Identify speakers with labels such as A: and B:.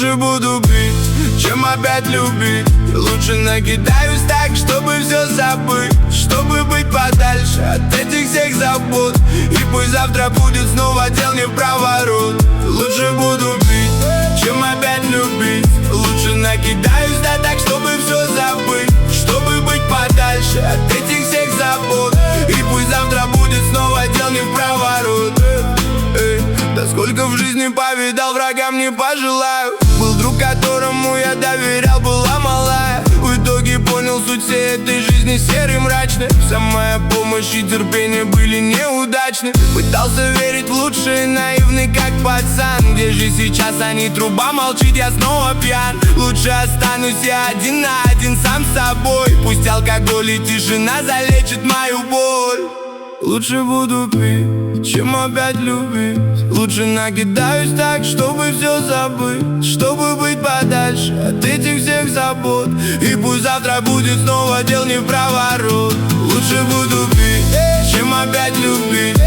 A: Лучше буду пить, чем опять любить. Лучше накидаюсь так, чтобы все забыть, чтобы быть подальше от этих всех забот. И пусть завтра будет снова дел не в проворот. Лучше буду пить, чем опять любить. Лучше накидаюсь, да так, чтобы все забыть, чтобы быть подальше от этих всех забот. И пусть завтра будет снова дел не в проворот. Да сколько в жизни повидал, врагам не пожелаю. Был друг, которому я доверял, была малая. В итоге понял суть всей этой жизни серой, мрачной. Вся моя помощь и терпение были неудачны. Пытался верить в лучшее, наивный как пацан. Где же сейчас они, труба молчит, я снова пьян. Лучше останусь я один на один сам с собой. Пусть алкоголь и тишина залечит мою боль. Лучше буду пить, чем опять любить. Лучше накидаюсь так, чтобы все забыть, чтобы быть подальше от этих всех забот. И пусть завтра будет снова дел не в проворот. Лучше буду пить, чем опять любить.